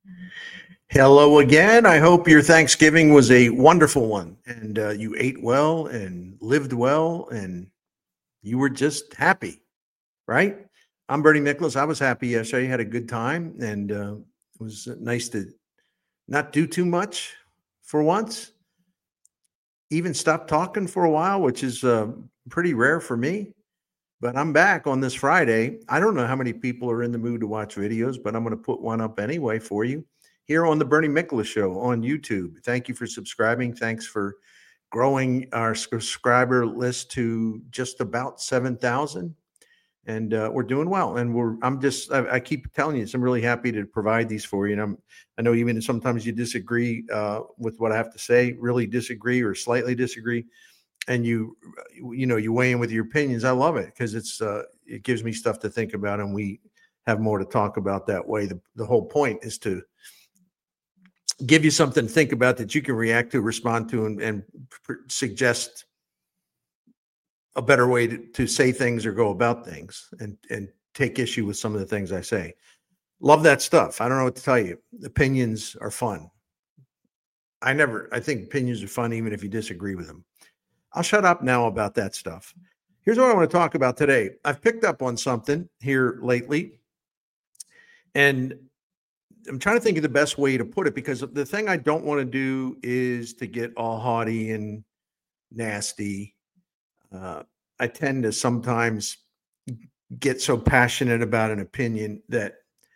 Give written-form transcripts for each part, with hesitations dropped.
Hello again. I hope your Thanksgiving was a wonderful one and you ate well and lived well and you were just happy, right? I'm Bernie Nicholas. I was happy yesterday. Had a good time and it was nice to not do too much for once, even stop talking for a while, which is pretty rare for me. But I'm back on this Friday. I don't know how many people are in the mood to watch videos, but I'm going to put one up anyway for you here on the Bernie Miklasz Show on YouTube. Thank you for subscribing. Thanks for growing our subscriber list to just about 7,000. And we're doing well. And I keep telling you, I'm really happy to provide these for you. And I know even sometimes you disagree with what I have to say, really disagree or slightly disagree, and you weigh in with your opinions. I love it because it gives me stuff to think about, and we have more to talk about that way. The whole point is to give you something to think about that you can react to, respond to, and suggest a better way to say things or go about things, and take issue with some of the things I say. Love that stuff. I don't know what to tell you. Opinions are fun. I think opinions are fun even if you disagree with them. I'll shut up now about that stuff. Here's what I want to talk about today. I've picked up on something here lately, and I'm trying to think of the best way to put it, because the thing I don't want to do is to get all haughty and nasty. I tend to sometimes get so passionate about an opinion that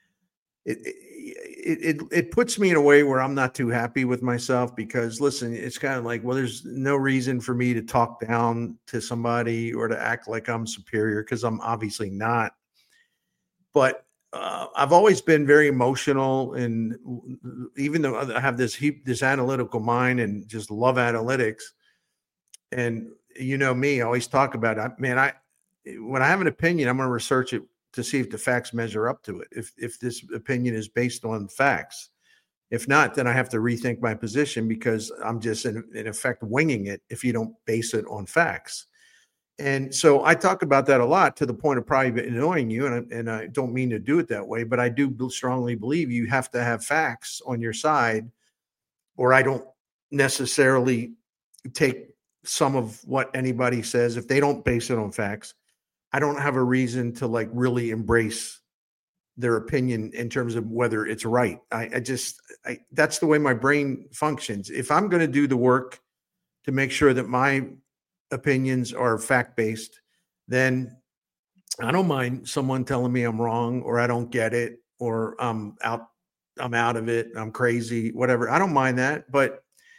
it puts me in a way where I'm not too happy with myself, because listen, it's kind of like, well, there's no reason for me to talk down to somebody or to act like I'm superior, because I'm obviously not. But I've always been very emotional, and even though I have this analytical mind and just love analytics, and me, I always talk about it. Man, when I have an opinion, I'm going to research it to see if the facts measure up to it. If this opinion is based on facts. If not, then I have to rethink my position, because I'm just in effect winging it if you don't base it on facts. And so I talk about that a lot, to the point of probably annoying you. And I don't mean to do it that way, but I do strongly believe you have to have facts on your side, or I don't necessarily take some of what anybody says. If they don't base it on facts, I don't have a reason to really embrace their opinion in terms of whether it's right. That's the way my brain functions. If I'm going to do the work to make sure that my opinions are fact-based, then I don't mind someone telling me I'm wrong, or I don't get it, or I'm out of it, I'm crazy, whatever. I don't mind that. But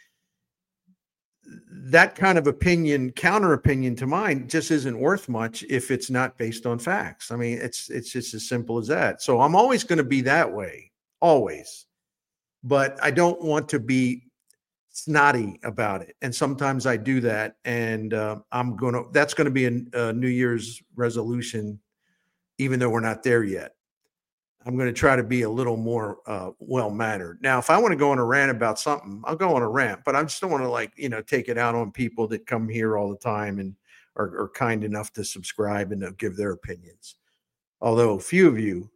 that kind of opinion, counter opinion to mine, just isn't worth much if it's not based on facts. I mean, it's just as simple as that. So I'm always going to be that way, always. But I don't want to be snotty about it. And sometimes I do that. And that's going to be a New Year's resolution, even though we're not there yet. I'm going to try to be a little more well-mannered. Now, if I want to go on a rant about something, I'll go on a rant, but I just don't want to take it out on people that come here all the time and are kind enough to subscribe and to give their opinions. Although a few of you,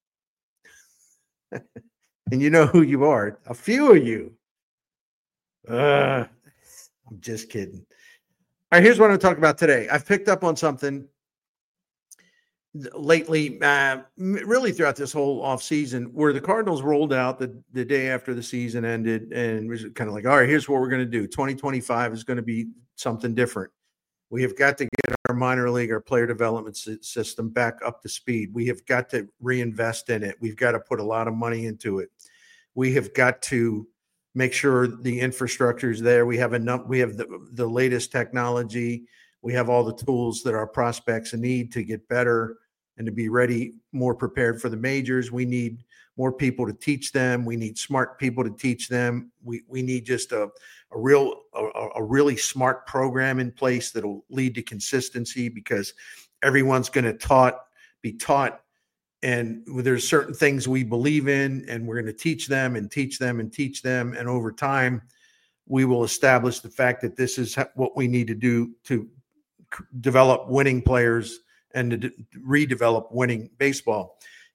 and you know who you are, a few of you, I'm just kidding. All right, here's what I'm going to talk about today. I've picked up on something lately, really throughout this whole off season, where the Cardinals rolled out the day after the season ended, and was kind of like, all right, here's what we're going to do. 2025 is going to be something different. We have got to get our minor league, our player development system back up to speed. We have got to reinvest in it. We've got to put a lot of money into it. We have got to make sure the infrastructure is there. We have enough. We have the latest technology. We have all the tools that our prospects need to get better and to be ready, more prepared for the majors. We need more people to teach them. We need smart people to teach them. We need just a really smart program in place that'll lead to consistency, because everyone's going to be taught. And there's certain things we believe in, and we're going to teach them and teach them and teach them. And over time, we will establish the fact that this is what we need to do to develop winning players and to redevelop winning baseball.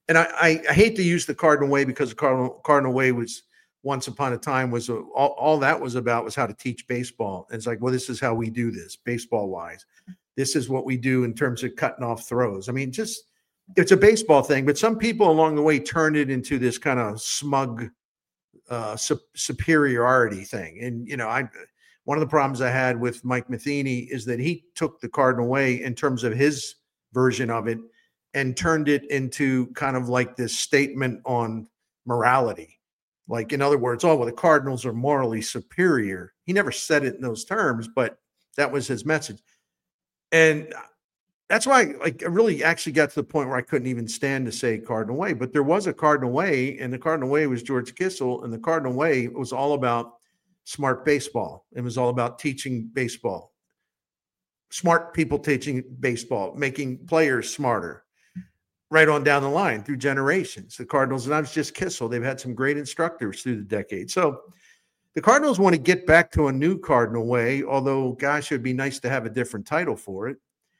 and I hate to use the Cardinal way, because the Cardinal way was once upon a time was all that was about was how to teach baseball. And it's like, well, this is how we do this baseball wise. This is what we do in terms of cutting off throws. I mean, just it's a baseball thing, but some people along the way turned it into this kind of smug superiority thing. And one of the problems I had with Mike Matheny is that he took the Cardinal way in terms of his version of it and turned it into kind of like this statement on morality. Like, in other words, oh, well, the Cardinals are morally superior. He never said it in those terms, but that was his message. And that's why I really actually got to the point where I couldn't even stand to say Cardinal way. But there was a Cardinal way, and the Cardinal way was George Kissel, and the Cardinal way was all about smart baseball. It was all about teaching baseball, smart people teaching baseball, making players smarter, right on down the line through generations. The Cardinals, and I was just Kissel, they've had some great instructors through the decades. So the Cardinals want to get back to a new Cardinal way, although, gosh, it would be nice to have a different title for it.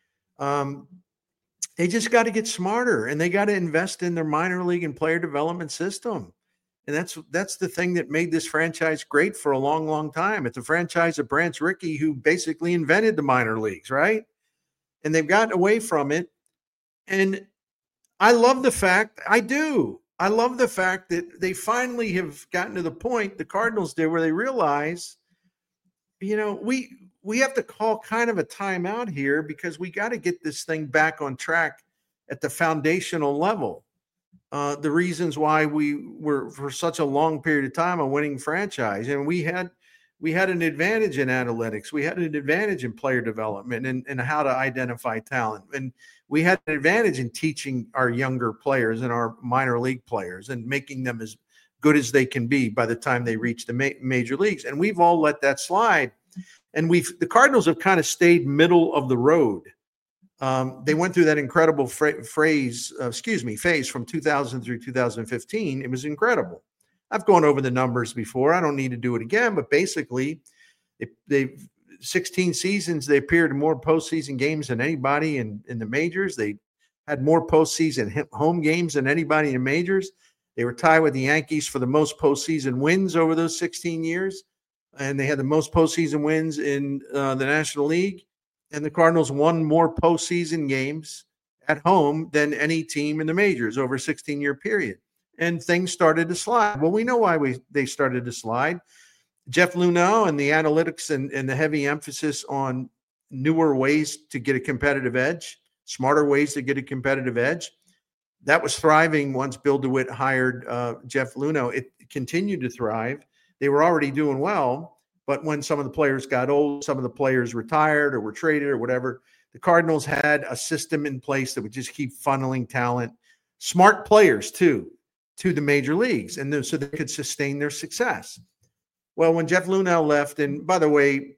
They just got to get smarter, and they got to invest in their minor league and player development system. And that's the thing that made this franchise great for a long, long time. It's a franchise of Branch Rickey, who basically invented the minor leagues, right? And they've gotten away from it. And I love the fact, I love the fact that they finally have gotten to the point, the Cardinals did, where they realize, we have to call kind of a timeout here, because we got to get this thing back on track at the foundational level. The reasons why we were for such a long period of time a winning franchise, and we had an advantage in analytics, we had an advantage in player development and how to identify talent, and we had an advantage in teaching our younger players and our minor league players and making them as good as they can be by the time they reach the major leagues. And we've all let that slide. And the Cardinals have kind of stayed middle of the road. They went through that incredible phase from 2000 through 2015. It was incredible. I've gone over the numbers before. I don't need to do it again, but basically they've 16 seasons. They appeared in more postseason games than anybody in the majors. They had more postseason home games than anybody in the majors. They were tied with the Yankees for the most postseason wins over those 16 years. And they had the most postseason wins in the National League. And the Cardinals won more postseason games at home than any team in the majors over a 16-year period. And things started to slide. Well, we know why they started to slide. Jeff Luhnow and the analytics and the heavy emphasis on newer ways to get a competitive edge, smarter ways to get a competitive edge. That was thriving once Bill DeWitt hired Jeff Luhnow. It continued to thrive. They were already doing well, but when some of the players got old, some of the players retired or were traded or whatever, the Cardinals had a system in place that would just keep funneling talent, smart players too, to the major leagues, and so they could sustain their success. Well, when Jeff Luhnow left, and by the way,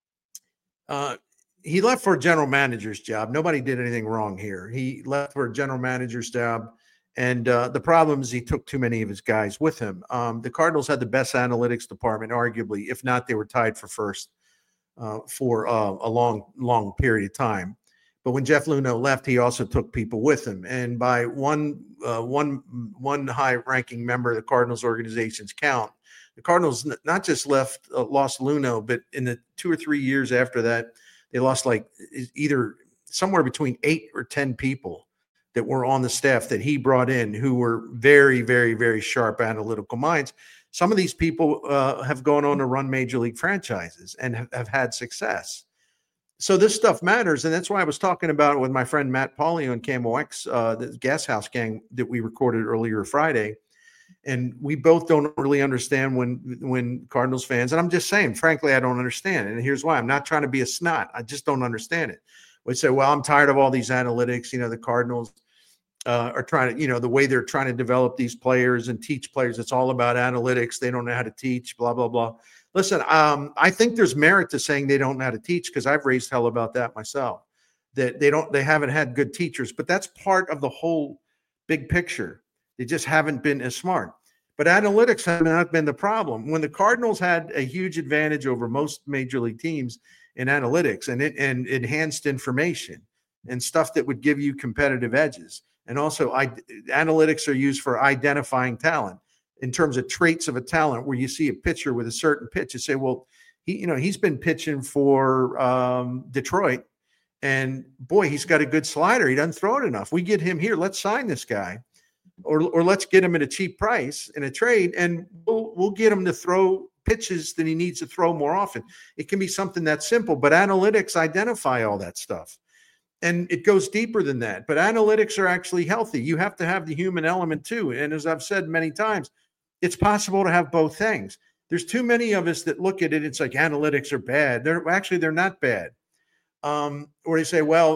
he left for a general manager's job. Nobody did anything wrong here. He left for a general manager's job. And the problem is he took too many of his guys with him. The Cardinals had the best analytics department, arguably. If not, they were tied for first for a long, long period of time. But when Jeff Luhnow left, he also took people with him. And by one high-ranking member of the Cardinals organization's count, the Cardinals not just lost Luhnow, but in the 2 or 3 years after that, they lost like either somewhere between 8 or 10 people that were on the staff that he brought in, who were very, very, very sharp analytical minds. Some of these people have gone on to run major league franchises and have had success. So this stuff matters. And that's why I was talking about it with my friend Matt Pauly on KMOX, the Gas House Gang that we recorded earlier Friday. And we both don't really understand when Cardinals fans, and I'm just saying, frankly, I don't understand it. And here's why. I'm not trying to be a snot. I just don't understand it. We say, well, I'm tired of all these analytics. The Cardinals are trying to, the way they're trying to develop these players and teach players, it's all about analytics. They don't know how to teach, blah, blah, blah. Listen, I think there's merit to saying they don't know how to teach, because I've raised hell about that myself, that they haven't had good teachers, but that's part of the whole big picture. They just haven't been as smart. But analytics have not been the problem. When the Cardinals had a huge advantage over most major league teams in analytics and enhanced information and stuff that would give you competitive edges, And also, analytics are used for identifying talent in terms of traits of a talent, where you see a pitcher with a certain pitch, you say, well, he's been pitching for Detroit, and boy, he's got a good slider. He doesn't throw it enough. We get him here. Let's sign this guy, or let's get him at a cheap price in a trade, and we'll get him to throw pitches that he needs to throw more often. It can be something that simple, but analytics identify all that stuff. And it goes deeper than that. But analytics are actually healthy. You have to have the human element too. And as I've said many times, it's possible to have both things. There's too many of us that look at it. It's like analytics are bad. They're not bad. Or they say, well,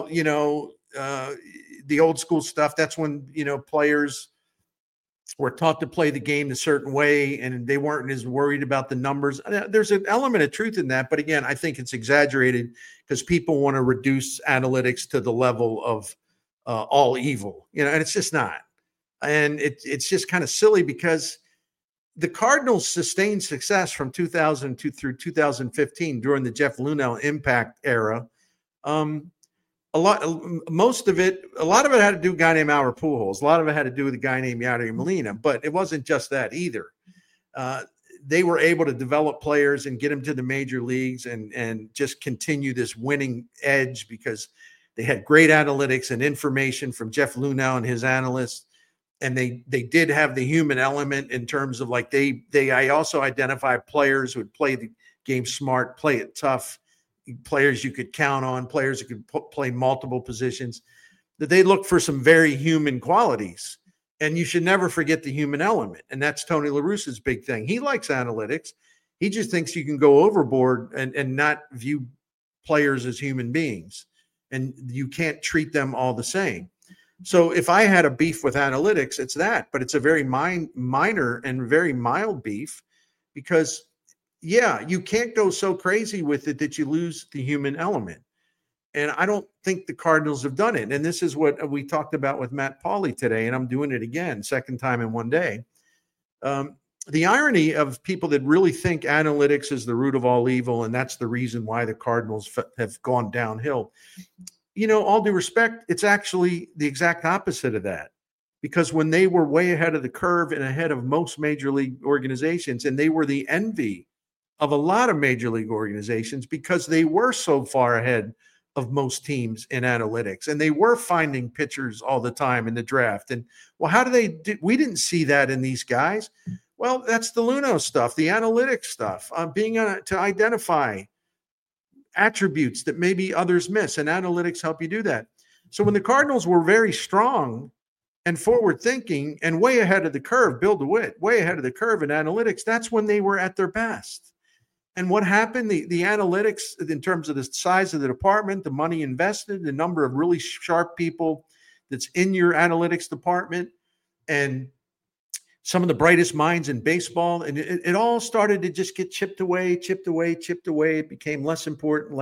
the old school stuff, that's when, players were taught to play the game a certain way and they weren't as worried about the numbers. There's an element of truth in that. But again, I think it's exaggerated because people want to reduce analytics to the level of all evil, and it's just not. And it's just kind of silly because the Cardinals sustained success from 2002 through 2015 during the Jeff Luhnow impact era. A lot of it had to do with a guy named Albert Pujols. A lot of it had to do with a guy named Yadier Molina, but it wasn't just that either. They were able to develop players and get them to the major leagues and just continue this winning edge because they had great analytics and information from Jeff Luhnow and his analysts. And they did have the human element in terms of like I also identified players who would play the game smart, play it tough, players you could count on, players who could play multiple positions, that they look for some very human qualities. And you should never forget the human element. And that's Tony La Russa's big thing. He likes analytics. He just thinks you can go overboard and not view players as human beings. And you can't treat them all the same. So if I had a beef with analytics, it's that, but it's a very minor and very mild beef because, yeah, you can't go so crazy with it that you lose the human element. And I don't think the Cardinals have done it. And this is what we talked about with Matt Pauley today, and I'm doing it again, second time in one day. The irony of people that really think analytics is the root of all evil, and that's the reason why the Cardinals have gone downhill. All due respect, it's actually the exact opposite of that. Because when they were way ahead of the curve and ahead of most major league organizations, and they were the envy of a lot of major league organizations because they were so far ahead of most teams in analytics, and they were finding pitchers all the time in the draft. And well, how do they do? We didn't see that in these guys. Well, that's the Luhnow stuff, the analytics stuff, to identify attributes that maybe others miss, and analytics help you do that. So when the Cardinals were very strong and forward thinking and way ahead of the curve, Bill DeWitt, way ahead of the curve in analytics, that's when they were at their best. And what happened? The analytics, in terms of the size of the department, the money invested, the number of really sharp people that's in your analytics department, and some of the brightest minds in baseball, and it all started to just get chipped away. It became less important.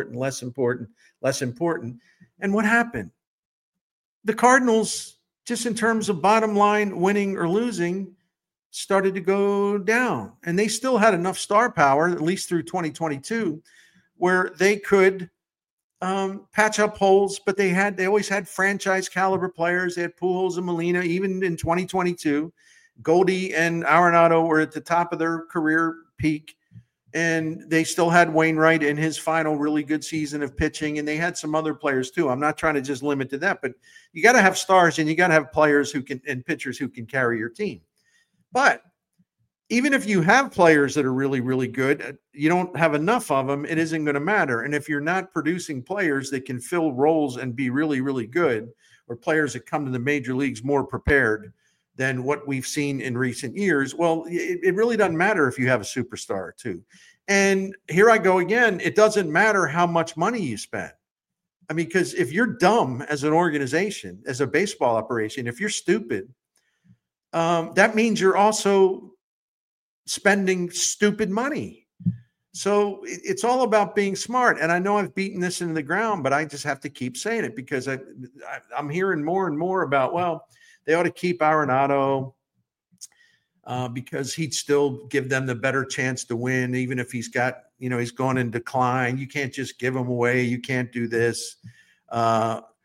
And what happened? The Cardinals, just in terms of bottom line, winning or losing, started to go down. And they still had enough star power, at least through 2022, where they could patch up holes, but they always had franchise caliber players. They had Pujols and Molina, even in 2022. Goldie and Arenado were at the top of their career peak, and they still had Wainwright in his final really good season of pitching, and they had some other players too. I'm not trying to just limit to that, but you got to have stars and you got to have players and pitchers who can carry your team. But even if you have players that are really, really good, you don't have enough of them, it isn't going to matter. And if you're not producing players that can fill roles and be really, really good, or players that come to the major leagues more prepared than what we've seen in recent years, well, it really doesn't matter if you have a superstar or two. And here I go again. It doesn't matter how much money you spend. I mean, because if you're dumb as an organization, as a baseball operation, if you're stupid, that means you're also spending stupid money. So it's all about being smart. And I know I've beaten this into the ground, but I just have to keep saying it because I'm hearing more and more about, well, they ought to keep Arenado because he'd still give them the better chance to win, even if he's got, he's gone in decline. You can't just give him away. You can't do this.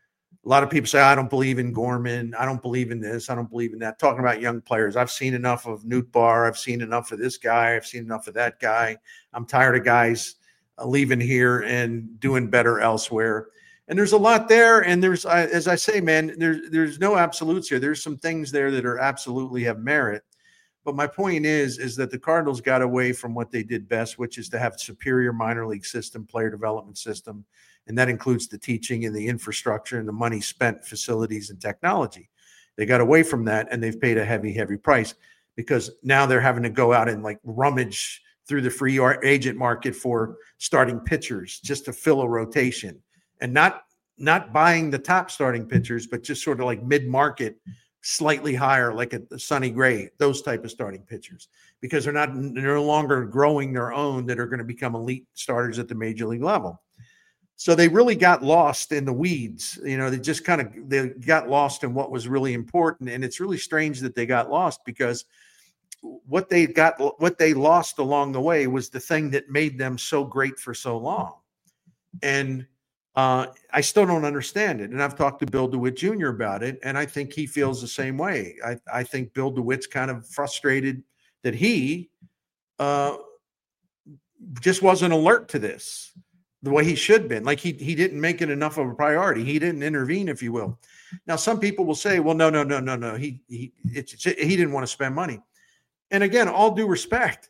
A lot of people say, I don't believe in Gorman. I don't believe in this. I don't believe in that. Talking about young players. I've seen enough of Newt Barr. I've seen enough of this guy. I've seen enough of that guy. I'm tired of guys leaving here and doing better elsewhere. And there's a lot there. And there's, as I say, man, there's no absolutes here. There's some things there that are absolutely have merit. But my point is that the Cardinals got away from what they did best, which is to have superior minor league system, player development system. And that includes the teaching and the infrastructure and the money spent, facilities and technology. They got away from that, and they've paid a heavy, heavy price because now they're having to go out and like rummage through the free agent market for starting pitchers just to fill a rotation, and not buying the top starting pitchers, but just sort of like mid-market, slightly higher, like a Sonny Gray, those type of starting pitchers, because they're no longer growing their own that are going to become elite starters at the major league level. So they really got lost in the weeds. You know, they got lost in what was really important. And it's really strange that they got lost, because what they lost along the way was the thing that made them so great for so long. And I still don't understand it. And I've talked to Bill DeWitt Jr. about it, and I think he feels the same way. I think Bill DeWitt's kind of frustrated that he just wasn't alert to this the way he should have been. Like he didn't make it enough of a priority. He didn't intervene, if you will. Now, some people will say, well, no. He didn't want to spend money. And again, all due respect,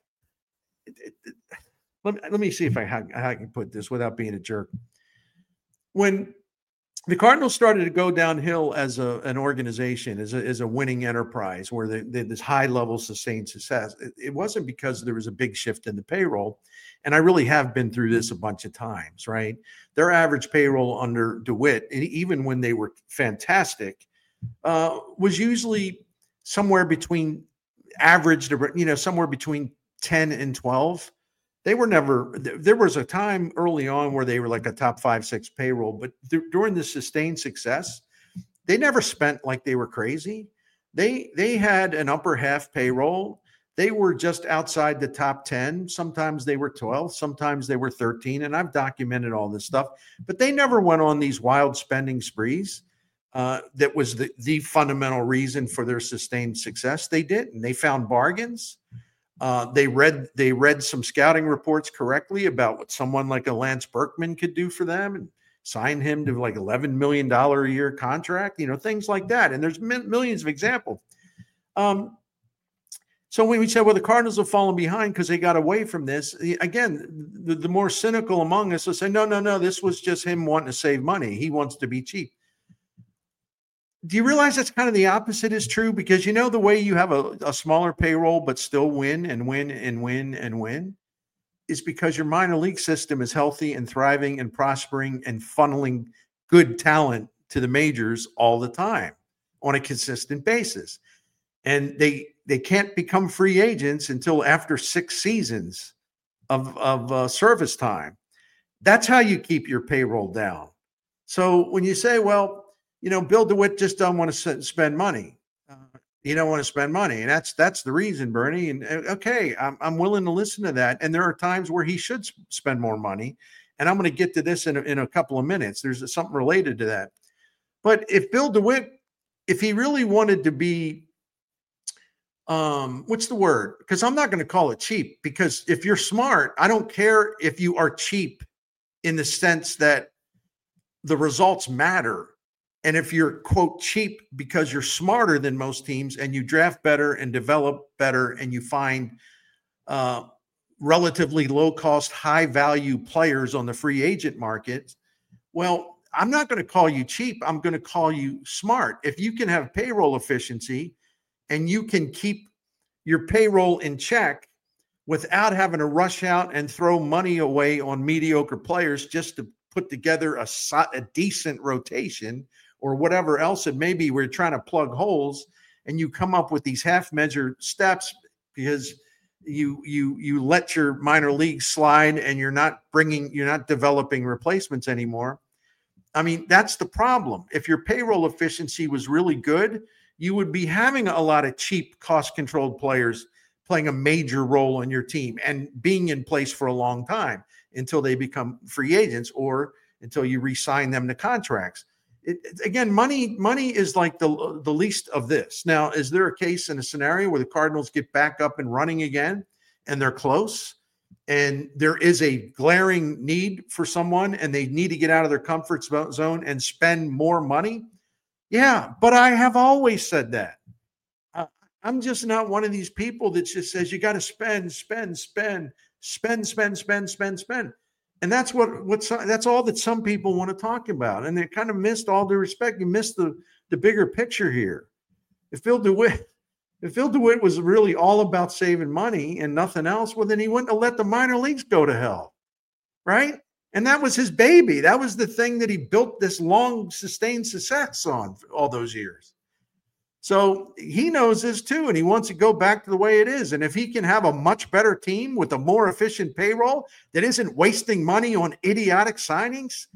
let me see if I can put this without being a jerk. When the Cardinals started to go downhill as an organization, as a winning enterprise, where they this high level sustained success, it wasn't because there was a big shift in the payroll. And I really have been through this a bunch of times, right? Their average payroll under DeWitt, and even when they were fantastic, was usually somewhere between average to, somewhere between 10 and 12. They were never, there was a time early on where they were like a top 5-6 payroll, but during the sustained success, they never spent like they were crazy. They had an upper half payroll. They were just outside the top 10. Sometimes they were 12, sometimes they were 13. And I've documented all this stuff, but they never went on these wild spending sprees. That was the fundamental reason for their sustained success. They didn't. They found bargains. They read some scouting reports correctly about what someone like a Lance Berkman could do for them, and sign him to like $11 million a year contract, things like that. And there's millions of examples. So when we said, well, the Cardinals have fallen behind because they got away from this, again, the more cynical among us will say, no, this was just him wanting to save money. He wants to be cheap. Do you realize that's kind of the opposite is true? Because the way you have a smaller payroll but still win and win and win and win is because your minor league system is healthy and thriving and prospering and funneling good talent to the majors all the time on a consistent basis. And they can't become free agents until after 6 seasons of service time. That's how you keep your payroll down. So when you say, well, Bill DeWitt just don't want to spend money. He don't want to spend money. And that's the reason, Bernie. And okay, I'm willing to listen to that. And there are times where he should spend more money. And I'm going to get to this in a couple of minutes. There's something related to that. But if Bill DeWitt, if he really wanted to be, what's the word? Because I'm not going to call it cheap, because if you're smart, I don't care if you are cheap in the sense that the results matter. And if you're, quote, cheap because you're smarter than most teams and you draft better and develop better and you find relatively low-cost, high-value players on the free agent market, well, I'm not going to call you cheap. I'm going to call you smart. If you can have payroll efficiency and you can keep your payroll in check without having to rush out and throw money away on mediocre players just to put together a decent rotation, or whatever else it may be, we're trying to plug holes, and you come up with these half-measured steps because you let your minor league slide and you're not developing replacements anymore. I mean, that's the problem. If your payroll efficiency was really good, you would be having a lot of cheap, cost-controlled players playing a major role on your team and being in place for a long time until they become free agents or until you re-sign them to contracts. Again, money is like the least of this. Now, is there a case in a scenario where the Cardinals get back up and running again and they're close and there is a glaring need for someone and they need to get out of their comfort zone and spend more money? Yeah, but I have always said that. I'm just not one of these people that just says you got to spend. And that's that's all that some people want to talk about. And they kind of missed, all due respect, you missed the bigger picture here. If Phil DeWitt was really all about saving money and nothing else, well, then he wouldn't have let the minor leagues go to hell, right? And that was his baby. That was the thing that he built this long, sustained success on for all those years. So he knows this too, and he wants to go back to the way it is. And if he can have a much better team with a more efficient payroll that isn't wasting money on idiotic signings,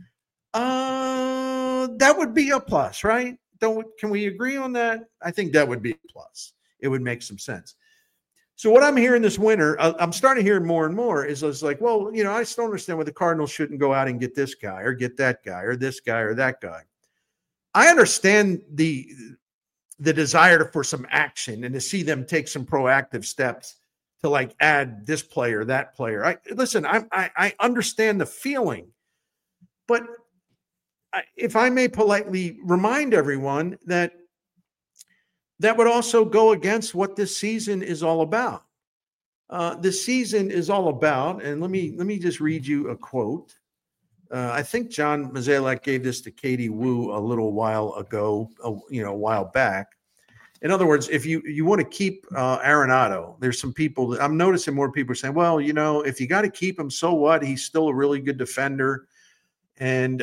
that would be a plus, right? Can we agree on that? I think that would be a plus. It would make some sense. So what I'm hearing this winter, I'm starting to hear more and more is like, well, I still understand why the Cardinals shouldn't go out and get this guy or get that guy or this guy or that guy. I understand the desire for some action and to see them take some proactive steps to like add this player, that player. I understand the feeling, but if I may politely remind everyone that would also go against what this season is all about. This season is all about, and let me just read you a quote. I think John Mozeliak gave this to Katie Woo a little while ago, a while back. In other words, if you want to keep Arenado, there's some people that I'm noticing more people are saying, well, if you got to keep him, so what? He's still a really good defender. And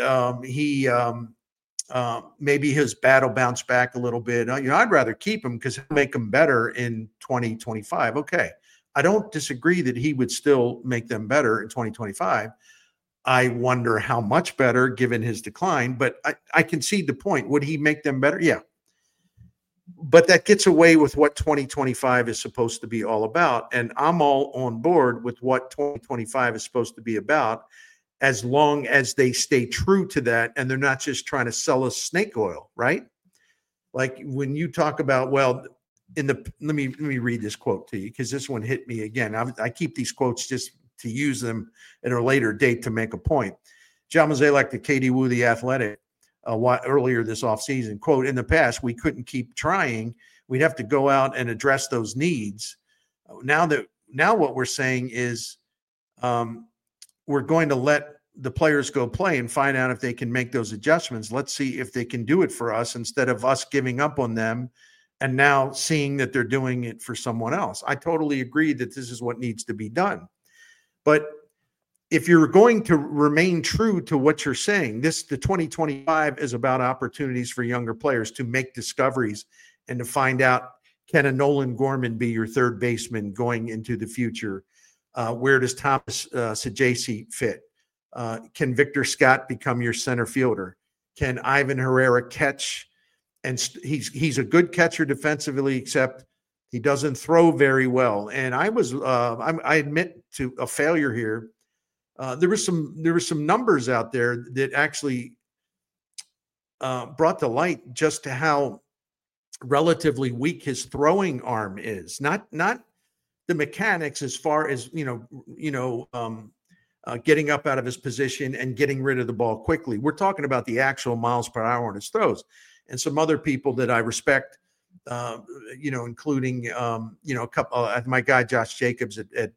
maybe his bat will bounce back a little bit. I'd rather keep him because he'll make them better in 2025. Okay. I don't disagree that he would still make them better in 2025. I wonder how much better given his decline, but I concede the point. Would he make them better? Yeah. But that gets away with what 2025 is supposed to be all about. And I'm all on board with what 2025 is supposed to be about, as long as they stay true to that and they're not just trying to sell us snake oil, right? Like when you talk about, well, let me read this quote to you because this one hit me again. I keep these quotes just to use them at a later date to make a point. John Mozeliak to Katie Woo, The Athletic, earlier this offseason, quote, in the past, we couldn't keep trying. We'd have to go out and address those needs. Now what we're saying is we're going to let the players go play and find out if they can make those adjustments. Let's see if they can do it for us instead of us giving up on them and now seeing that they're doing it for someone else. I totally agree that this is what needs to be done. But if you're going to remain true to what you're saying, the 2025 is about opportunities for younger players to make discoveries and to find out, can a Nolan Gorman be your third baseman going into the future? Where does Thomas Saggese fit? Can Victor Scott become your center fielder? Can Ivan Herrera catch? And he's a good catcher defensively, except he doesn't throw very well. And I admit to a failure here. There were some numbers out there that actually brought to light just to how relatively weak his throwing arm is. Not the mechanics as far as getting up out of his position and getting rid of the ball quickly. We're talking about the actual miles per hour on his throws. And some other people that I respect, including a couple. My guy Josh Jacobs at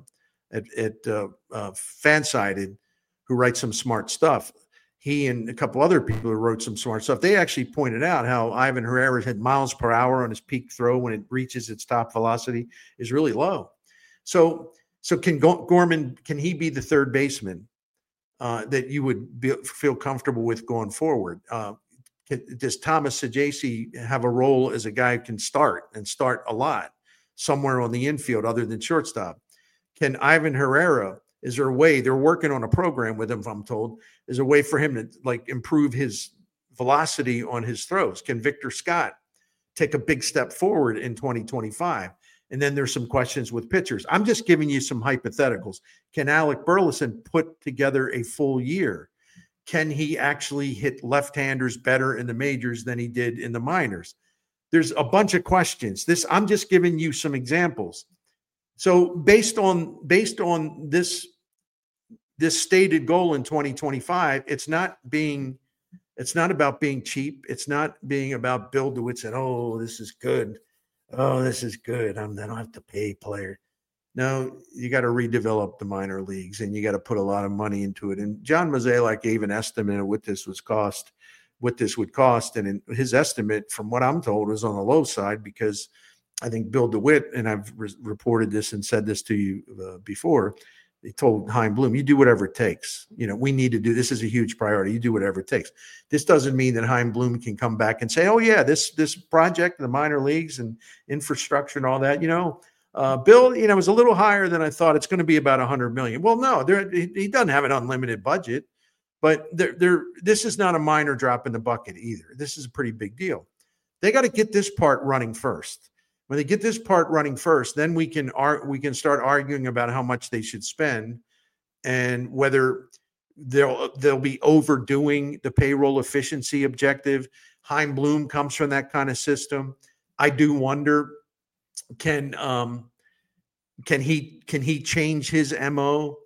Fansided, who writes some smart stuff. He and a couple other people who wrote some smart stuff. They actually pointed out how Ivan Herrera had miles per hour on his peak throw when it reaches its top velocity is really low. So can Gorman? Can he be the third baseman that you would feel comfortable with going forward? Does Thomas Saggese have a role as a guy who can start a lot somewhere on the infield other than shortstop? Can Ivan Herrera, is there a way, they're working on a program with him, if I'm told, is a way for him to like improve his velocity on his throws? Can Victor Scott take a big step forward in 2025? And then there's some questions with pitchers. I'm just giving you some hypotheticals. Can Alec Burleson put together a full year? can he actually hit left-handers better in the majors than he did in the minors? There's a bunch of questions. I'm just giving you some examples. So based on this stated goal in 2025, it's not about being cheap. It's not being about Bill DeWitt said, "Oh, this is good. Oh, this is good. I don't have to pay players." No, you got to redevelop the minor leagues, and you got to put a lot of money into it. And John Mozeliak gave an estimate of what this would cost, and his estimate, from what I'm told, was on the low side, because I think Bill DeWitt, and I've reported this and said this to you before, he told Chaim Bloom, "You do whatever it takes. We need to do this. Is a huge priority. You do whatever it takes." This doesn't mean that Chaim Bloom can come back and say, "Oh yeah, this project, the minor leagues and infrastructure and all that, Bill, it was a little higher than I thought. It's going to be about $100 million." Well, no, he doesn't have an unlimited budget, but this is not a minor drop in the bucket either. This is a pretty big deal. They got to get this part running first. When they get this part running first, then we can start arguing about how much they should spend and whether they'll be overdoing the payroll efficiency objective. Chaim Bloom comes from that kind of system. I do wonder, can he change his MO?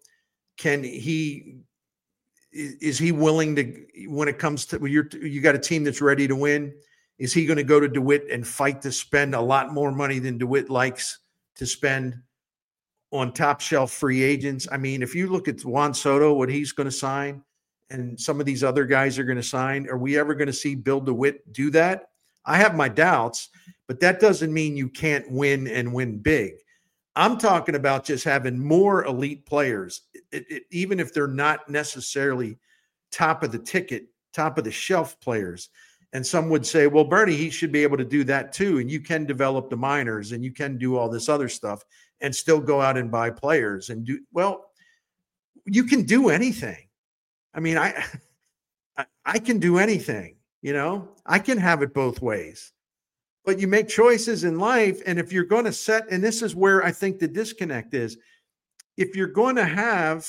Is he willing to, when it comes to you got a team that's ready to win, is he going to go to DeWitt and fight to spend a lot more money than DeWitt likes to spend on top shelf free agents? I mean, if you look at Juan Soto, what he's going to sign, and some of these other guys are going to sign, are we ever going to see Bill DeWitt do that? I have my doubts, but that doesn't mean you can't win and win big. I'm talking about just having more elite players, even if they're not necessarily top of the ticket, top of the shelf players. And some would say, well, Bernie, he should be able to do that too. And you can develop the minors and you can do all this other stuff and still go out and buy players and you can do anything. I mean, I can do anything, I can have it both ways, but you make choices in life. And if you're going to set, and this is where I think the disconnect is, if you're going to have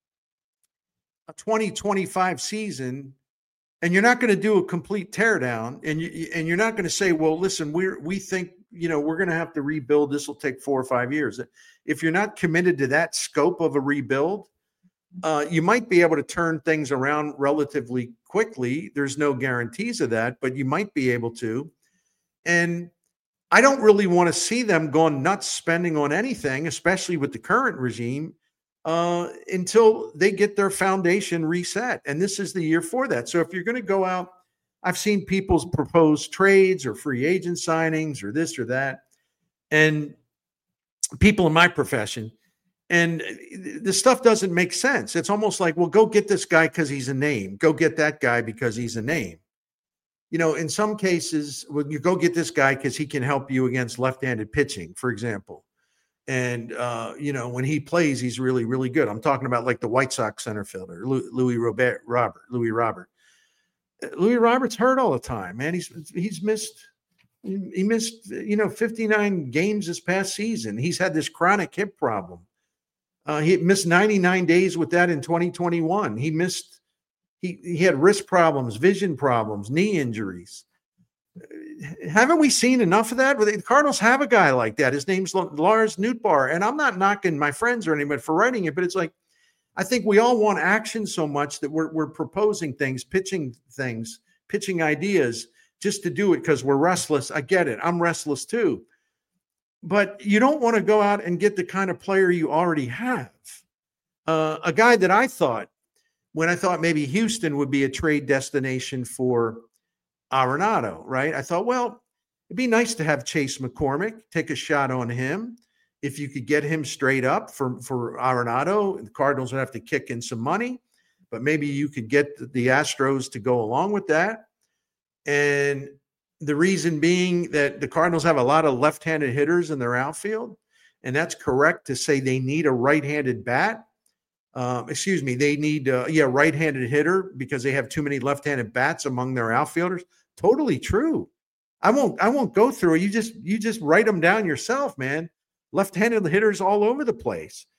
a 2025 season, and you're not going to do a complete teardown, and you're not going to say, well, listen, we think, we're going to have to rebuild. This will take 4 or 5 years. If you're not committed to that scope of a rebuild, you might be able to turn things around relatively quickly. There's no guarantees of that, but you might be able to. And I don't really want to see them going nuts spending on anything, especially with the current regime, until they get their foundation reset. And this is the year for that. So if you're going to go out, I've seen people's proposed trades or free agent signings or this or that, and people in my profession, and the stuff doesn't make sense. It's almost like, well, go get this guy because he's a name. Go get that guy because he's a name. In some cases, well, you go get this guy because he can help you against left-handed pitching, for example. And, when he plays, he's really, really good. I'm talking about like the White Sox center fielder, Louis Robert. Louis Robert's hurt all the time, man. He missed 59 games this past season. He's had this chronic hip problem. He missed 99 days with that in 2021. He had wrist problems, vision problems, knee injuries. Haven't we seen enough of that? The Cardinals have a guy like that. His name's Lars Nootbaar. And I'm not knocking my friends or anybody for writing it, but it's like, I think we all want action so much that we're proposing things, pitching ideas just to do it because we're restless. I get it. I'm restless too. But you don't want to go out and get the kind of player you already have. A guy that I thought maybe Houston would be a trade destination for Arenado, right? I thought, well, it'd be nice to have Chase McCormick, take a shot on him. If you could get him straight up for Arenado, the Cardinals would have to kick in some money, but maybe you could get the Astros to go along with that. And the reason being that the Cardinals have a lot of left-handed hitters in their outfield, and that's correct to say they need a right-handed bat. They need right-handed hitter because they have too many left-handed bats among their outfielders. Totally true. I won't go through it. You just write them down yourself, man. Left-handed hitters all over the place.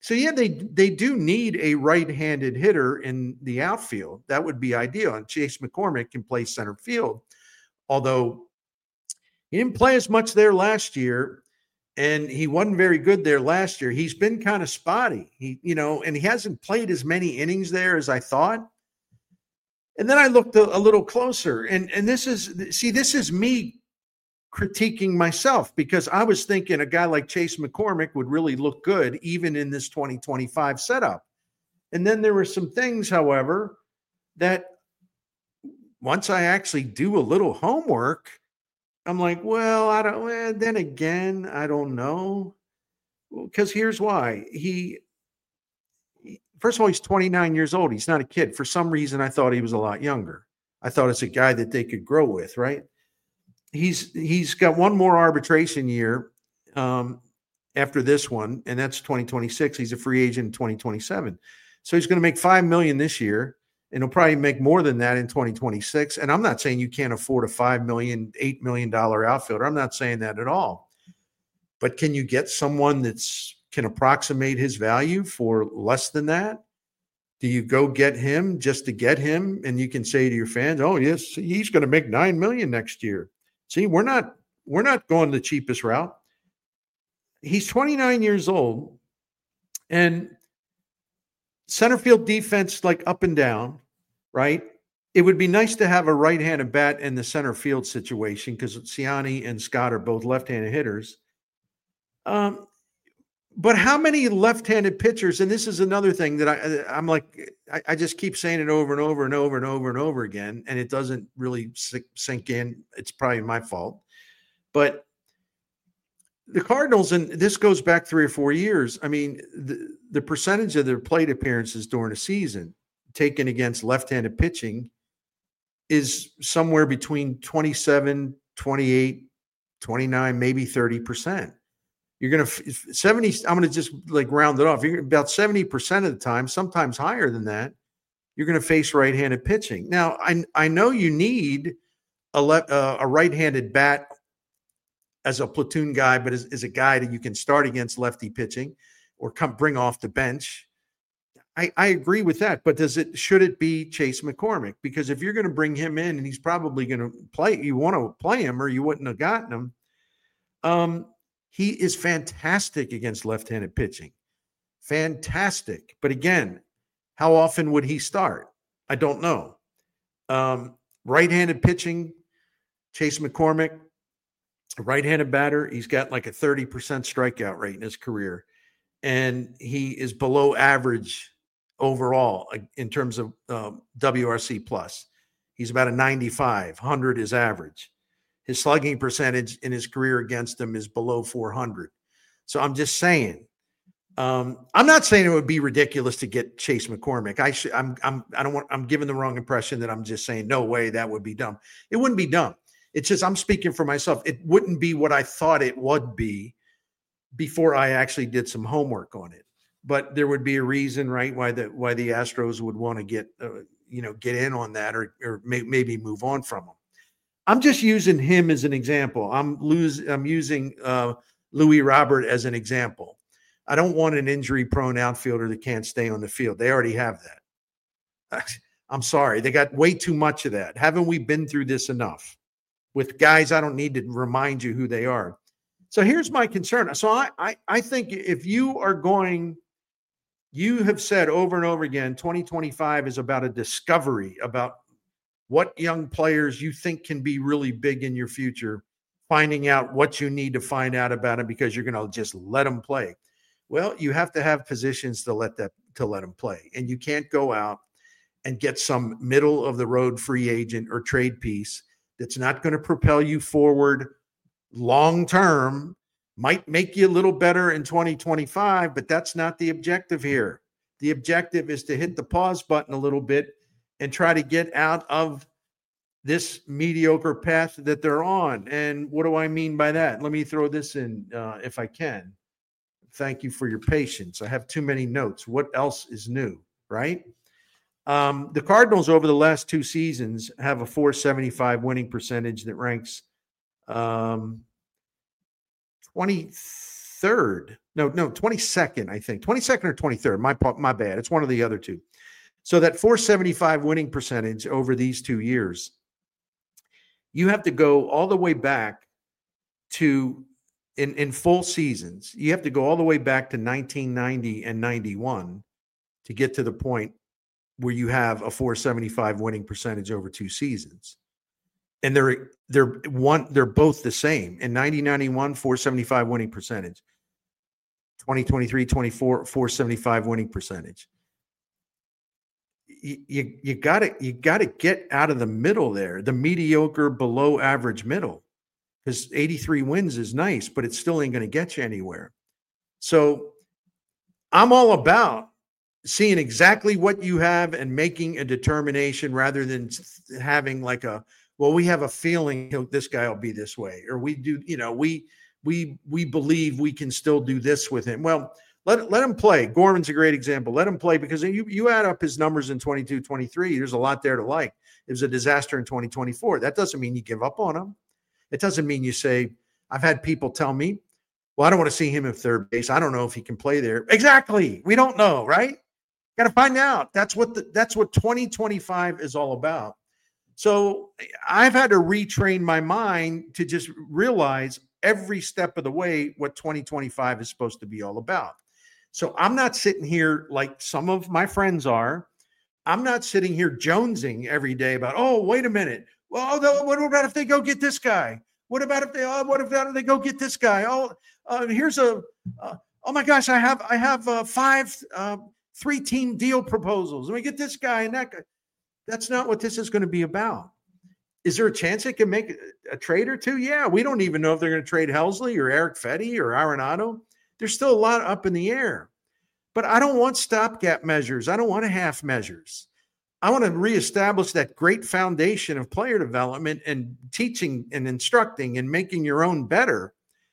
So yeah, they do need a right-handed hitter in the outfield. That would be ideal. And Chase McCormick can play center field, although he didn't play as much there last year, and he wasn't very good there last year. He's been kind of spotty. And he hasn't played as many innings there as I thought. And then I looked a little closer, and this is me critiquing myself, because I was thinking a guy like Chase McCormick would really look good even in this 2025 setup. And then there were some things, however, that once I actually do a little homework, I'm like, well, then again, I don't know. Because here's why. First of all, he's 29 years old. He's not a kid. For some reason, I thought he was a lot younger. I thought it's a guy that they could grow with, right? He's got one more arbitration year after this one, and that's 2026. He's a free agent in 2027. So he's going to make $5 million this year, and he'll probably make more than that in 2026. And I'm not saying you can't afford a $5 million, $8 million outfielder. I'm not saying that at all. But can you get someone that's can approximate his value for less than that? Do you go get him just to get him? And you can say to your fans, oh, yes, he's going to make $9 million next year. See, we're not going the cheapest route. He's 29 years old, and center field defense, like up and down, right? It would be nice to have a right-handed bat in the center field situation, because Siani and Scott are both left-handed hitters. But how many left-handed pitchers, and this is another thing that I'm like, I just keep saying it over and over and over and over and over again, and it doesn't really sink in. It's probably my fault. But the Cardinals, and this goes back 3 or 4 years, I mean, the percentage of their plate appearances during a season taken against left-handed pitching is somewhere between 27, 28, 29, maybe 30%. You're going to 70. I'm going to just like round it off. You're about 70% of the time, sometimes higher than that, you're going to face right-handed pitching. Now, I know you need a right-handed bat as a platoon guy, but as a guy that you can start against lefty pitching or bring off the bench. I agree with that, but should it be Chase McCormick? Because if you're going to bring him in and he's probably going to play, you want to play him or you wouldn't have gotten him. He is fantastic against left-handed pitching. Fantastic. But again, how often would he start? I don't know. Right-handed pitching, Chase McCormick, a right-handed batter, he's got like a 30% strikeout rate in his career. And he is below average overall in terms of WRC plus. He's about a 95. 100 is average. His slugging percentage in his career against him is below 400. So I'm just saying, I'm not saying it would be ridiculous to get Chase McCormick. I'm giving the wrong impression that I'm just saying, no way, that would be dumb. It wouldn't be dumb. It's just, I'm speaking for myself. It wouldn't be what I thought it would be before I actually did some homework on it. But there would be a reason, right, why the Astros would want to get in on that or maybe move on from him. I'm just using him as an example. I'm using Louis Robert as an example. I don't want an injury-prone outfielder that can't stay on the field. They already have that. I'm sorry. They got way too much of that. Haven't we been through this enough? With guys, I don't need to remind you who they are. So here's my concern. So I think if you are going, you have said over and over again, 2025 is about a discovery, about what young players you think can be really big in your future, finding out what you need to find out about them because you're going to just let them play. Well, you have to have positions to let them play. And you can't go out and get some middle of the road free agent or trade piece that's not going to propel you forward long term. Might make you a little better in 2025, but that's not the objective here. The objective is to hit the pause button a little bit and try to get out of this mediocre path that they're on. And what do I mean by that? Let me throw this in if I can. Thank you for your patience. I have too many notes. What else is new, right? The Cardinals over the last 2 seasons have a .475 winning percentage that ranks 23rd 23rd. No, 22nd, I think. 22nd or 23rd. My bad. It's one of the other two. So that 475 winning percentage over these 2 years, you have to go all the way back to in full seasons. You have to go all the way back to 1990 and 91 to get to the point where you have a 475 winning percentage over 2 seasons. And they're both the same. In 90-91, 475 winning percentage. 2023-24, 475 winning percentage. You got to get out of the middle there, the mediocre, below average middle, because 83 wins is nice, but it still ain't going to get you anywhere. So I'm all about seeing exactly what you have and making a determination rather than having like we have a feeling this guy will be this way, or we do, we believe we can still do this with him. Well, let him play. Gorman's a great example. Let him play, because you add up his numbers in 22-23. There's a lot there to like. It was a disaster in 2024. That doesn't mean you give up on him. It doesn't mean you say, I've had people tell me, well, I don't want to see him at third base. I don't know if he can play there. Exactly. We don't know, right? Got to find out. That's what 2025 is all about. So I've had to retrain my mind to just realize every step of the way what 2025 is supposed to be all about. So I'm not sitting here like some of my friends are. I'm not sitting here jonesing every day about, oh, wait a minute. Well, what about if they go get this guy? What about if they go get this guy? Here's oh my gosh, I have 5 3-team deal proposals. Let me get this guy and that guy. That's not what this is going to be about. Is there a chance they can make a trade or two? Yeah, we don't even know if they're going to trade Helsley or Eric Fetty or Arenado. There's still a lot up in the air. But I don't want stopgap measures. I don't want half measures. I want to reestablish that great foundation of player development and teaching and instructing and making your own better.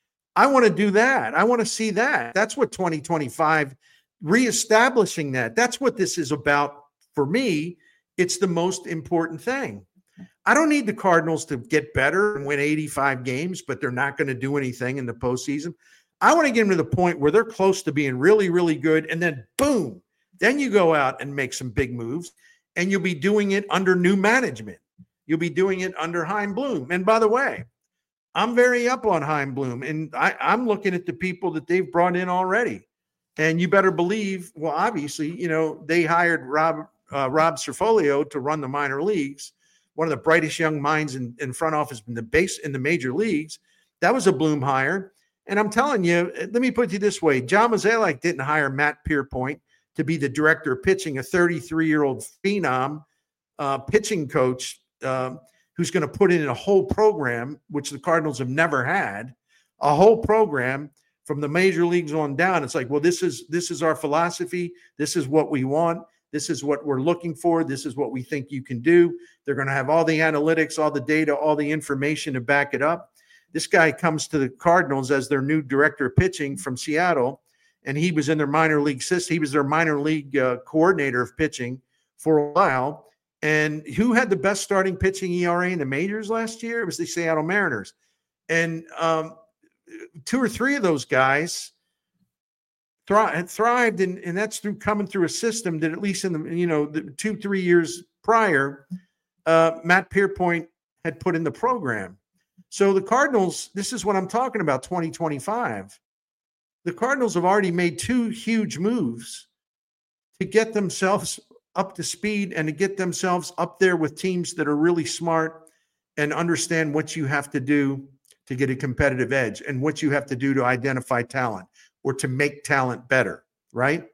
I want to do that. I want to see that. That's what 2025, reestablishing that. That's what this is about for me. It's the most important thing. I don't need the Cardinals to get better and win 85 games, but they're not going to do anything in the postseason. I want to get them to the point where they're close to being really, really good. And then boom, then you go out and make some big moves, and you'll be doing it under new management. You'll be doing it under Chaim Bloom. And by the way, I'm very up on Chaim Bloom, and I'm looking at the people that they've brought in already. And you better believe, well, obviously, they hired Rob Cerfolio to run the minor leagues, one of the brightest young minds in front office in the major leagues. That was a Bloom hire. And I'm telling you, let me put it this way. John Mozeliak didn't hire Matt Pierpoint to be the director of pitching, a 33-year-old phenom pitching coach who's going to put in a whole program, which the Cardinals have never had, a whole program from the major leagues on down. It's like, well, this is our philosophy. This is what we want. This is what we're looking for. This is what we think you can do. They're going to have all the analytics, all the data, all the information to back it up. This guy comes to the Cardinals as their new director of pitching from Seattle, and he was in their minor league system. He was their minor league coordinator of pitching for a while. And who had the best starting pitching ERA in the majors last year? It was the Seattle Mariners. And 2 or 3 of those guys thrived, and that's through coming through a system that at least in the the 2-3 years prior, Matt Pierpoint had put in the program. So the Cardinals, this is what I'm talking about, 2025. The Cardinals have already made 2 huge moves to get themselves up to speed and to get themselves up there with teams that are really smart and understand what you have to do to get a competitive edge and what you have to do to identify talent or to make talent better, right?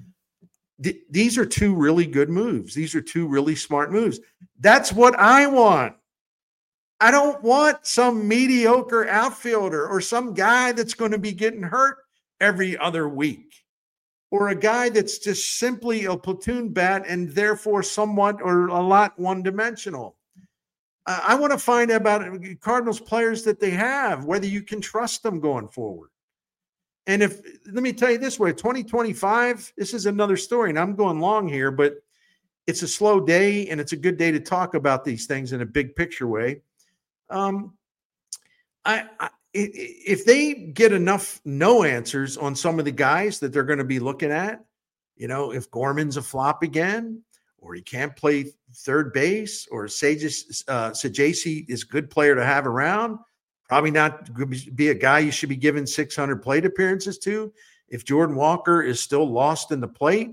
These are 2 really good moves. These are 2 really smart moves. That's what I want. I don't want some mediocre outfielder or some guy that's going to be getting hurt every other week, or a guy that's just simply a platoon bat and therefore somewhat or a lot one-dimensional. I want to find out about Cardinals players that they have, whether you can trust them going forward. And let me tell you this way, 2025, this is another story, and I'm going long here, but it's a slow day, and it's a good day to talk about these things in a big picture way. if they get enough no answers on some of the guys that they're going to be looking at, if Gorman's a flop again, or he can't play third base, or Sajasi is a good player to have around, probably not be a guy you should be giving 600 plate appearances to. If Jordan Walker is still lost at the plate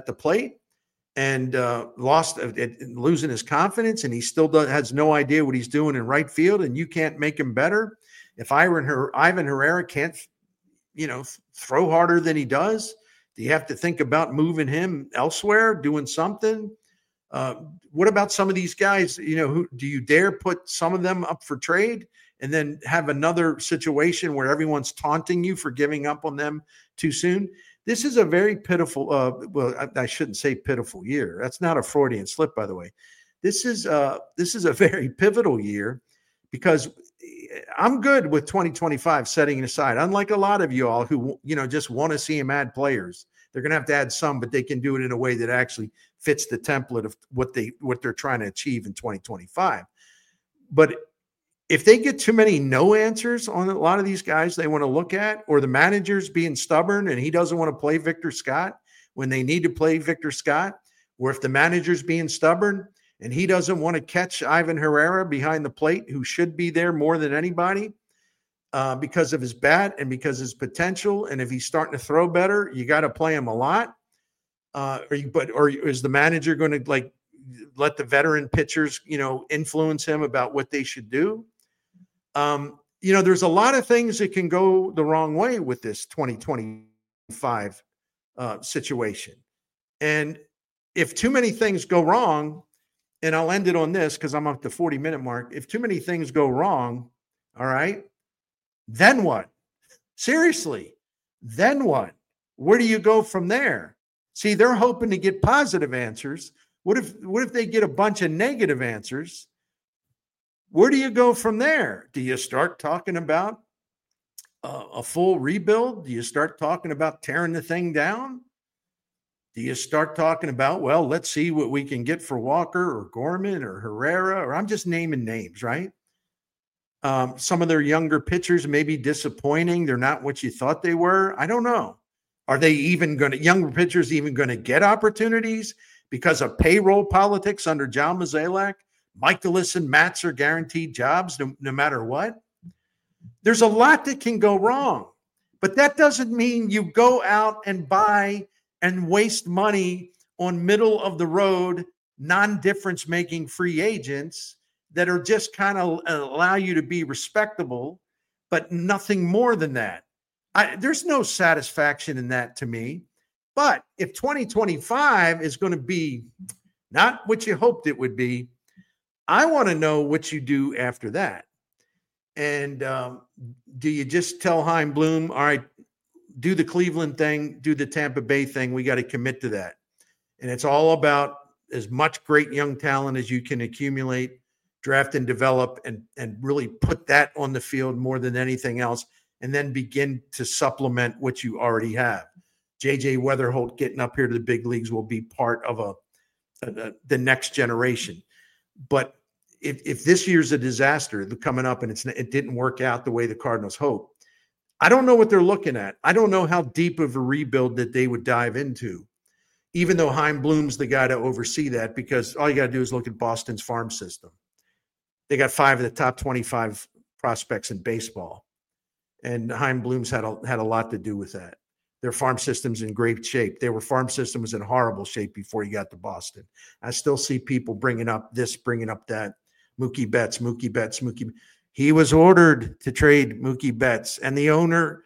and losing his confidence, and he still has no idea what he's doing in right field, and you can't make him better. If Ivan Herrera can't, throw harder than he does, do you have to think about moving him elsewhere, doing something? What about some of these guys? Who do you dare put some of them up for trade and then have another situation where everyone's taunting you for giving up on them too soon? This is a very pitiful, I shouldn't say pitiful year. That's not a Freudian slip, by the way. This is a very pivotal year, because I'm good with 2025 setting it aside. Unlike a lot of you all who, just want to see him add players. They're going to have to add some, but they can do it in a way that actually fits the template of what they're trying to achieve in 2025. But if they get too many no answers on a lot of these guys they want to look at, or the manager's being stubborn and he doesn't want to play Victor Scott when they need to play Victor Scott, or if the manager's being stubborn and he doesn't want to catch Ivan Herrera behind the plate, who should be there more than anybody because of his bat and because of his potential, and if he's starting to throw better, you got to play him a lot. Or is the manager going to let the veteran pitchers, influence him about what they should do? There's a lot of things that can go the wrong way with this 2025 situation. And if too many things go wrong, and I'll end it on this because I'm up to 40-minute mark. If too many things go wrong, all right, then what? Seriously, then what? Where do you go from there? See, they're hoping to get positive answers. What if they get a bunch of negative answers? Where do you go from there? Do you start talking about a full rebuild? Do you start talking about tearing the thing down? Do you start talking about, well, let's see what we can get for Walker or Gorman or Herrera, or I'm just naming names, right? Some of their younger pitchers may be disappointing. They're not what you thought they were. I don't know. Are they younger pitchers even going to get opportunities because of payroll politics under John Mozeliak? Michaelis and Matz are guaranteed jobs no matter what. There's a lot that can go wrong, but that doesn't mean you go out and buy and waste money on middle of the road, non-difference making free agents that are just kind of allow you to be respectable, but nothing more than that. There's no satisfaction in that to me. But if 2025 is going to be not what you hoped it would be, I want to know what you do after that. And do you just tell Chaim Bloom, all right, do the Cleveland thing, do the Tampa Bay thing. We got to commit to that. And it's all about as much great young talent as you can accumulate, draft and develop, and really put that on the field more than anything else, and then begin to supplement what you already have. JJ Weatherholt getting up here to the big leagues will be part of the next generation. But if this year's a disaster coming up and it didn't work out the way the Cardinals hope, I don't know what they're looking at. I don't know how deep of a rebuild that they would dive into, even though Chaim Bloom's the guy to oversee that, because all you got to do is look at Boston's farm system. They got 5 of the top 25 prospects in baseball, and Chaim Bloom's had a lot to do with that. Their farm system's in great shape. Their farm system was in horrible shape before he got to Boston. I still see people bringing up this, bringing up that. Mookie Betts. He was ordered to trade Mookie Betts, and the owner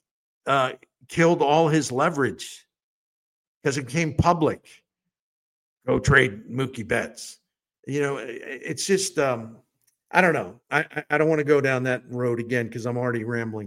killed all his leverage because it became public. Go trade Mookie Betts. It's just I don't know. I don't want to go down that road again because I'm already rambling.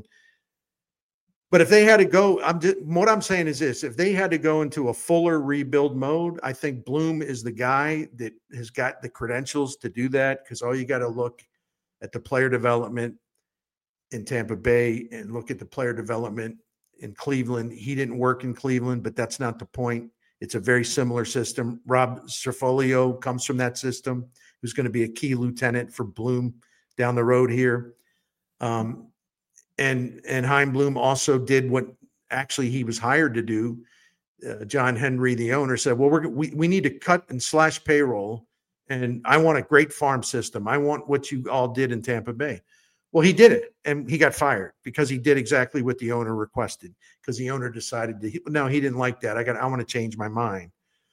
But if they had to go, what I'm saying is this: if they had to go into a fuller rebuild mode, I think Bloom is the guy that has got the credentials to do that, because all you got to look at the player development in Tampa Bay and look at the player development in Cleveland. He didn't work in Cleveland, but that's not the point. It's a very similar system. Rob Cerfolio comes from that system, who's going to be a key lieutenant for Bloom down the road here. And Chaim Bloom also did what actually he was hired to do. John Henry, the owner, said, well, we need to cut and slash payroll, and I want a great farm system. I want what you all did in Tampa Bay. Well, he did it, and he got fired because he did exactly what the owner requested, because the owner decided no, he didn't like that. I want to change my mind.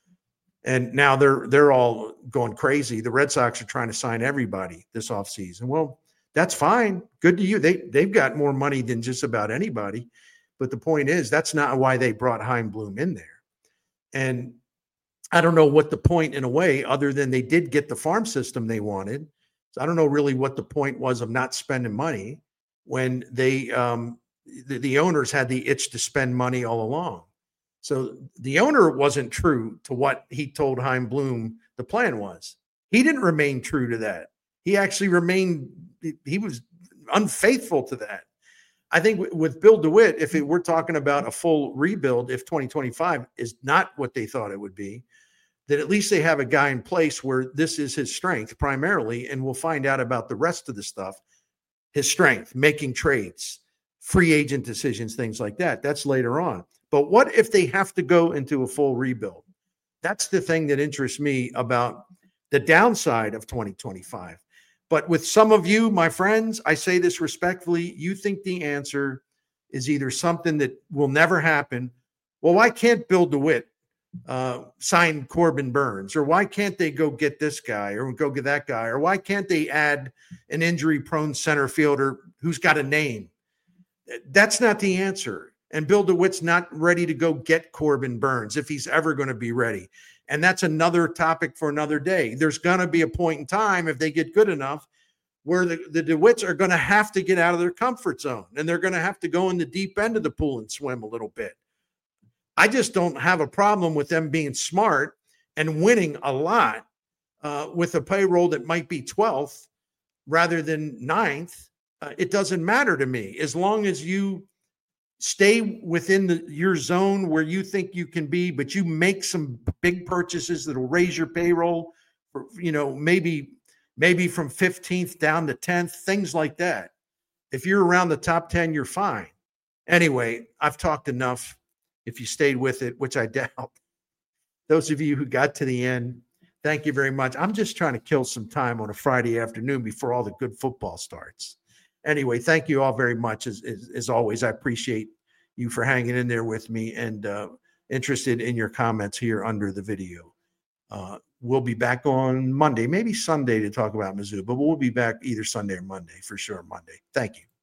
And now they're all going crazy. The Red Sox are trying to sign everybody this offseason. Well, that's fine. Good to you. They've got more money than just about anybody. But the point is, that's not why they brought Chaim Bloom in there. And I don't know what the point, in a way, other than they did get the farm system they wanted. So I don't know really what the point was of not spending money when they the owners had the itch to spend money all along. So the owner wasn't true to what he told Chaim Bloom the plan was. He didn't remain true to that. He actually he was unfaithful to that. I think with Bill DeWitt, if we're talking about a full rebuild, if 2025 is not what they thought it would be, that at least they have a guy in place where this is his strength primarily, and we'll find out about the rest of the stuff. His strength, making trades, free agent decisions, things like that. That's later on. But what if they have to go into a full rebuild? That's the thing that interests me about the downside of 2025. But with some of you, my friends, I say this respectfully, you think the answer is either something that will never happen. Well, why can't Bill DeWitt sign Corbin Burns? Or why can't they go get this guy or go get that guy? Or why can't they add an injury-prone center fielder who's got a name? That's not the answer. And Bill DeWitt's not ready to go get Corbin Burns if he's ever going to be ready. And that's another topic for another day. There's going to be a point in time, if they get good enough, where the DeWitts are going to have to get out of their comfort zone, and they're going to have to go in the deep end of the pool and swim a little bit. I just don't have a problem with them being smart and winning a lot with a payroll that might be 12th rather than 9th. It doesn't matter to me, as long as you stay within your zone where you think you can be, but you make some big purchases that'll raise your payroll for, maybe from 15th down to 10th, things like that. If you're around the top 10, you're fine. Anyway, I've talked enough. If you stayed with it, which I doubt, those of you who got to the end, thank you very much. I'm just trying to kill some time on a Friday afternoon before all the good football starts. Anyway, thank you all very much. As always, I appreciate you for hanging in there with me, and interested in your comments here under the video. We'll be back on Monday, maybe Sunday, to talk about Mizzou, but we'll be back either Sunday or Monday, for sure Monday. Thank you.